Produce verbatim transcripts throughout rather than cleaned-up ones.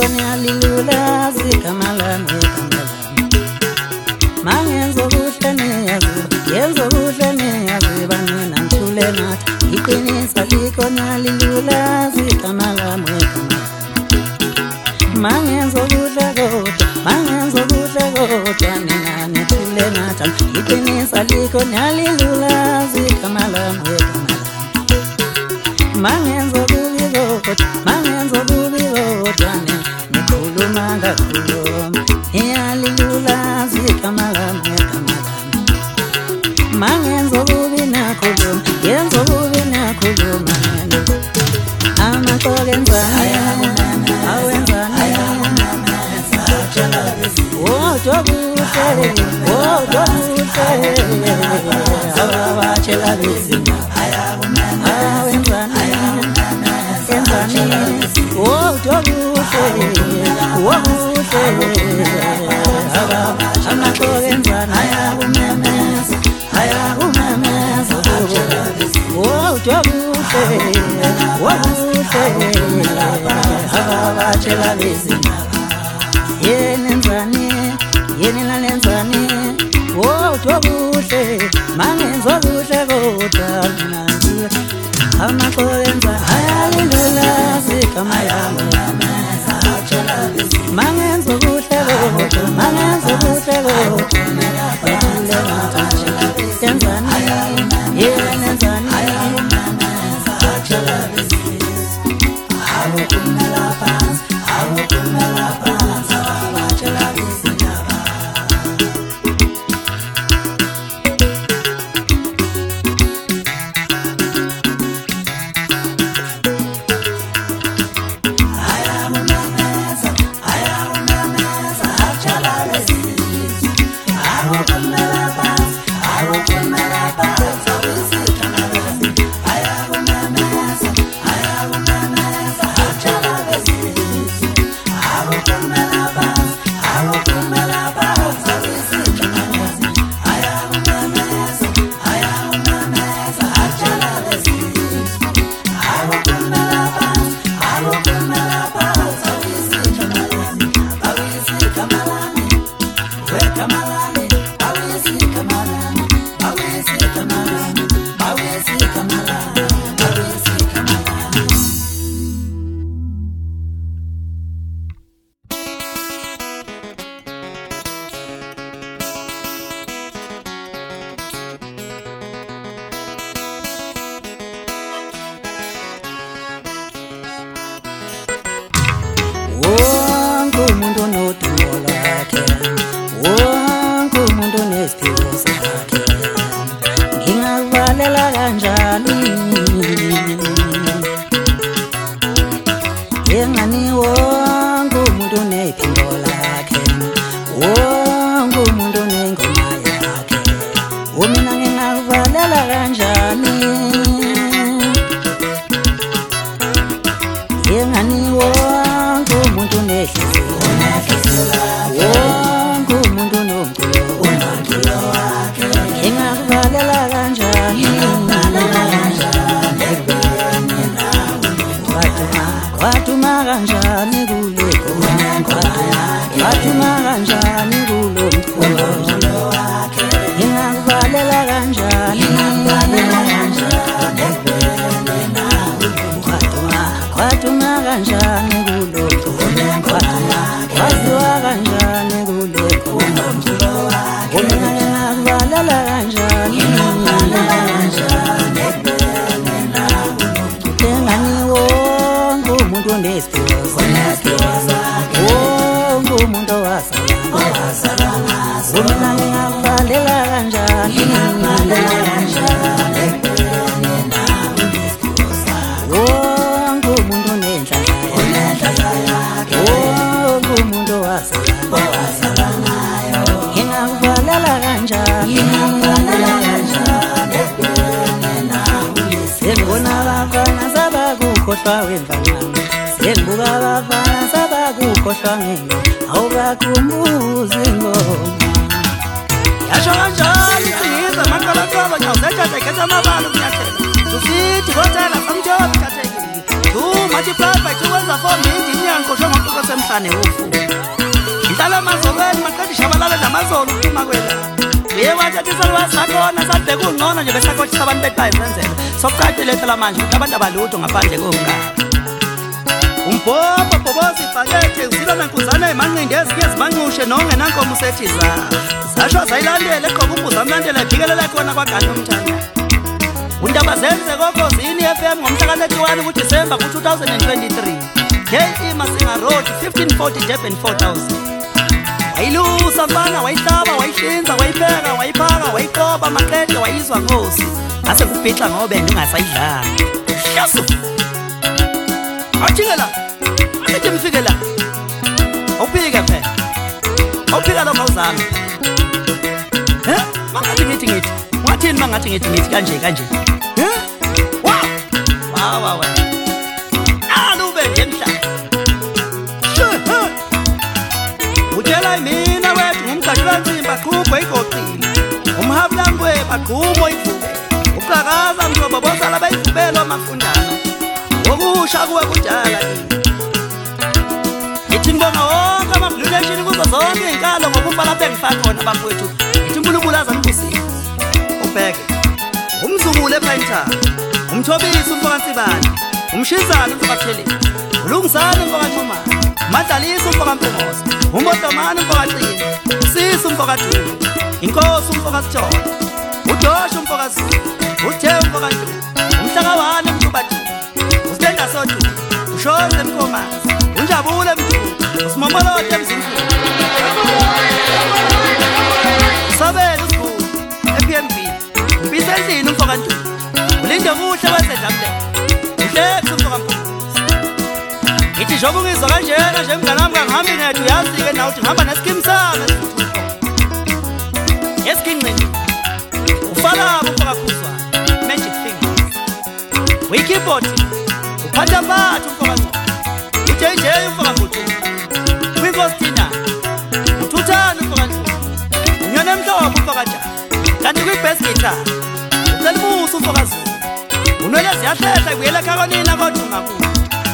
nyalilula zikamalami mangenzo kuhle niyaziba yenzo kuhle niyaziba nina mthule nathi iqinisa liko nyalilula zikamalami mangenzo kuhle kodwa mangenzo kuhle kodwa nina mthule nathi iqinisa liko nyalilula zikamalami mangenzo kubi kodwa mangenzo kubi kodwa nikhuluma ngakhuluma iyalilula zikamalami mangenzo kubi nakhuluma yenzo kubi nakhuluma amaqokenzana awenzana wodwa kuhle wodwa kuhle ababachela bezima awenzana enzana wodwa kuhle wokuhle amaqokenzana ayakumemeza ayakumemeza wodwa kuhle wokuhle ababachela bezima yenenzani yenina lenzani wodwa kuhle mangenzo kuhle kodwa mina amaqokenzana ayalilula zikamalami mangenzo kuhle kodwa mangenzo kuhle kodwa yenzani yenenzani Yengani wonke umuntu nephimbo lakhe wonke umuntu nengoma yakhe umina ngingakuvalela kanjani yengani wonke umuntu nehliziyo wonke umuntu nomculo wakhe ngingakuvalela kanjani Watuma kanjani kule Watuma kanjani kulo mculo wakhe ngingakuvalela kanjani Watuma kanjani kulo Waziwa kanjani kulo mculo wakhe ngingakuvalela kanjani wonke umuntu wasala umina ngingakuvalela kanjani wonke umuntu nenhlanhla wonke umuntu wasala ngingakuvalela kanjani sengibona abafana sabakukhohlwa wemvangana Senbuka abafana sabakukhohlwa ngento awubakhumbuzi ingoma Yasho kanjani singiza maqala qaba nyawo zethatha ketha amabalo kunyathela Usithi kodwa samjobi thathekile two multiplied by two wenza four minti inyanga ngoqoqo semhlane ufu ihlala amazolweni maqedisha shabalala namazolo uphuma kwela yewathatha isalwazi sakhona sadeka ungcono nje besakhothisa abantu bethu ayizenzela sokuqaqile phela manje ukuthi abantu abalutho ngaphandle komngaba umbhobho bhobozi ibhakethe usila nankuzana emanqindi ezinye zimanqushe nongenankomo usethi za zasho zayilandela eqoqa umbuzo amlandela ephikelela khona kwagana umthanda undaba zenze kokozini F M ngomhla ka thirty-one kuDisemba ku two thousand twenty-three K E Masinga Road fifteen forty Durban four thousand wayilusa mfana wayihlaba wayihlinza wayipheka wayiphaka wayiqoba maqede wayizwa ngosi ase kubhixha ngobe ndingasayidlanga shasu ajingela athi mfikela awuphike phela awuphika lo mawuzami he mangathi ngithi ngithi wathini mangathi ngithi ngithi kanje kanje he wa wa wa wa alube emhlanje utshela mina wethu ngumgashi kanzimba qhubho igoqile umhabulangwe baqhubo ivuke uqhakaza mhlobo bosala bayivubelwa amafundana okusha kuwe kudala ithi ngibonga wonke ama-relation kuzo zonke iy'nkalo ngokufa lapho engifaka khona bafowethu ithi unkulunkulu azanibusile ubheke umzukulu ephayintha umthobisi umfokansibane umshizana umfokatheleni ulungisane umfokancomane umadlalisi umfokampungoza umbodomane umfokacini usisi umfokadulu inkosi umfokasithola udosha umfokazulu uthewu umfokandulu umhlakawane umtubadulu usitenda sodu ushoze emkomazi unjabule mntu usimomolote emzimkhulu usabele usikhulu e-P M B umpisa endlini umfokandulu ulinde kuhle wesedlamle uhlekse umfokampungoza ithi njengoba ungizwa kanjena nje mngane wami kangihambi nethu uyazi-ke nawe uthi ngihamba nesikhimi sami esiginqini ufalabo umfokakhuzwana magic fingers uyikeyboard uphatha mpatha umfokancoko uJ J umfokagudu kwikostina uthuthana umfokancoko unyone emhlobo umfokajana kanti kwi-bass guitar ucela ubuso umfokazulu unwele ziyahlehla ibuyela ekhakonina kodwa ungakuyo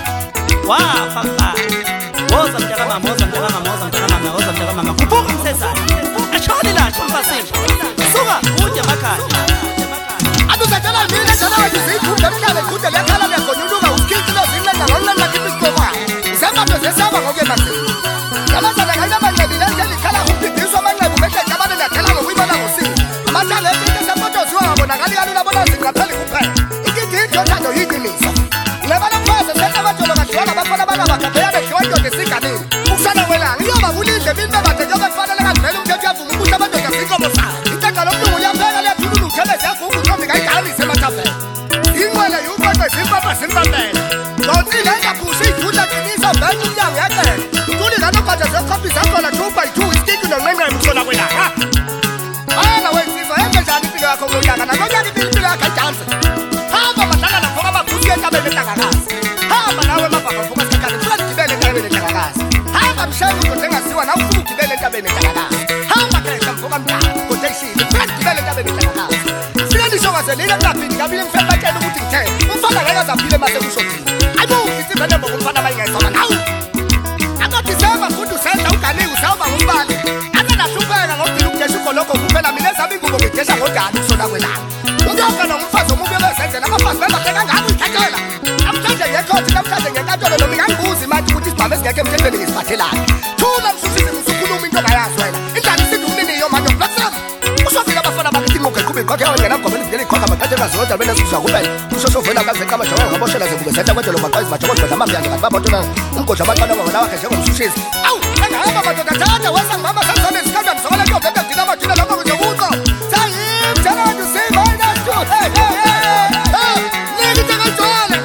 wafa mfana woza mntakamama woza mntakamama woza mntakamama woza mntakamama kuphuka umsesana ashoni lasho umfasini suka ude emakhaya aduzatela mina njalo wethu ziyigunda mhlale igunda liyakhala liyagonyuluka usikhinkilo zinqenqa ngolunqenqa khithi isikomayo izembatho zesaba ngokuye masini amazana kanye amanqebile endlela ikhala kuphindiswa amanqebu mehlenke abantu liyakhela ngokuyibona ngosini amathanga esinke sempotoziwa ngabonakali kalula bona zinqapheli kuphela inkindi idothando yiqiniso ngebana mfaze sentabajolo kadliwana abafana banabagabheya bedliwa indoda esiganini ukusana kwelanga iyoba kulidle mini bebade njengoba kufanele kadivele umthetho uyavuma ukuthi amadoda zinkomo zayo itega lomlungu liyapheka liyathulula uthelezi yavuka uthombi kayidakalise emathafela inqwele yumpoqe zimpapa zimpapela zoncile engaphushi idudla qinisa venye umnyango yaqela utuli zanobhaja zekhopi zakhona two by two isitiki nonqenqema ukusona kwelanga ayana wensizwa yenze njani impilo yakho kulonyaka nanonyaka impilo yakho ayidanse hamba badlala nafoka abagusi entabeni entangakazi hamba nawe mabhaba mfoka sikhakhane funa ndigibele entabeni entangakazi hamba mshayeli udoda engaziwa nawe ufuna ugibele entabeni entangakazi hamba khehla mfoka mdala kodeshile funa ndigibele entabeni entangakazi silenishokazelile mlaphini kabili mfeni batshela ukuthi ngithele umfana ngeke azaphile masekushotile ayibuki sivele ngokumfana bayingayisoma nawu akodisemba futhi usenza uganiwe usawuba ngumbali ake nahlupheka ngokugcina ukudesha ugoloko kuphela mina ezami ingubo ngidesha ngodala ukusona kwelanga unyoka nomfazi omubi bezenzela abafazi bengahle kangako uyithathela namhlanje ngekhothi namhlanje ngenkantolo noma ingangibuzi manje ukuthi isibhamu esingekho emthethweni ngisiphathelane thula msushisi musukhuluma into ongayazi wena indlala isithi umniniyo manje okuplaksam ushofile abafana bakithi inqoqe qhuba iqhokhe engenagomeni zingela iqhokha maqathe engazilodwa bena sizwa kuphela ushoshovela kazeqa amajoka ngaboshela zekube zetha kwedolo baqayizi majokodwa namamyanje kanti babotona umgodla abaqala wona wakhe njengomshushisi awu engahamba madoda thatha wesa ngibamba sazone isikandani zokole nto vele ngina amajina lapho kuzobuqo sayim thanadu simayinastu hey hey hey niki tekajole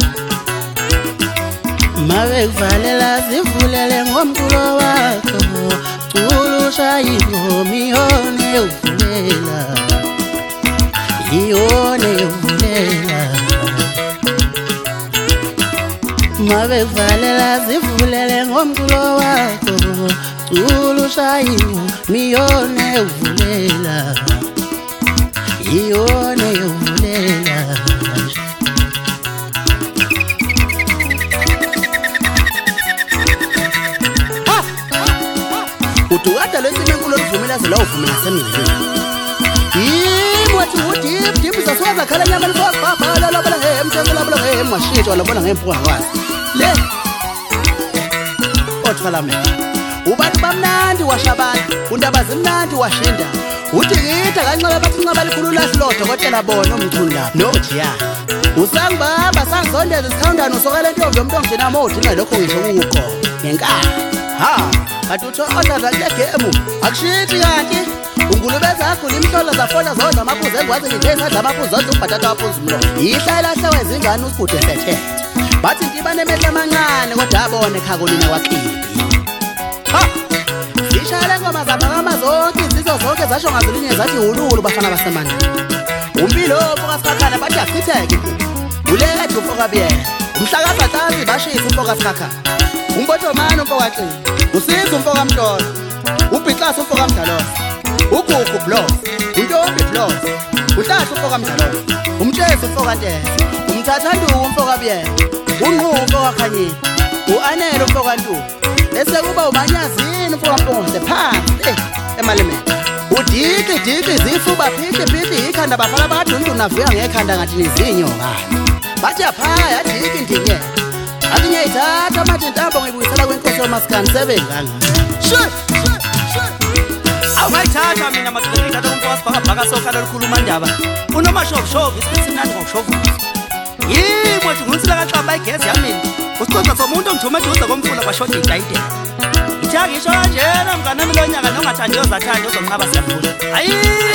mabekuvalela zivulele ngomculo wakho culusha ingomiyone uvulela iyone uvulela mabekuvalela zivulele ngomculo wakho culusha ingomiyone uvulela iyone uvulela udukada lensimini enkulu oluvumela zela uvumela semngceleni yimi wathi udip dip zasuka zakhala nyama lifosi babhala labala ngehem mthengo labala ngehem washitshwa labona ngemphuka kwazi le othwala mina ubantu bamnandi washabana undaba zimnandi washinda udingida kancane bathi ncaba likhulu lahlodwa dokotela bona umthuli lapha nojiya usangibamba sangizondeza isikhawundana usokela ntombi yomuntu ongijena mode ngalokho ngisho ukho ngenkani ha kanti utho odlala kule game akushithi kanti ungulubeza yakho limhlola zafona zonke amaphuzu engwazi ngithenga adla amaphuzu zonke ubhatata waphuzu umlo ihlayela hlawe izingane usibude sethe bathi ntiba nemehla amancane kodwa abone khakulina kwaqibi ha zishayela ngoma zabakama zonke izizo zonke zasho ngazilinye zathi hululu bafana basemandla umpilo pokasikhakhana bathi achitheke ulela dufoka biyena umhlakaza tsazi bashisa umfoka sikhakhana umbotomani umfoka xini usiza umfoka mntolo ubhixasa umfoka mdalosa ugugu blows untombi blows uhlahla umfoka mdalosa umtshesi umfoka ntese umthathanduku umfoka biyena unqu umfoka khanyeni uanele umfoka ntuku bese kuba umanyazini umfoka mpongose phansi eh emalemeni udiki diki zifuba phihle phihle ikhanda bafala bakadundu navuya ngekhanda ngathi nizinyoka bathi aphaya yadiki ndinye athi ngiyayithatha manje intambo ngibuyisela kwenkosi yomasikani seven nganga shit awungayithatha mina madoda umuntu wasibhakabhaka sokhala likhuluma ndaba unomashovshovu isikhathi simnandi ngokushovu yimo nje nginsila kaxaba igezi yamini usicoca somuntu ongijuma eduze komfula kwashoda idayidela ngisho kanjena mngane milonyaka nongathandi yozathanda uzonqaba siyafuna hayi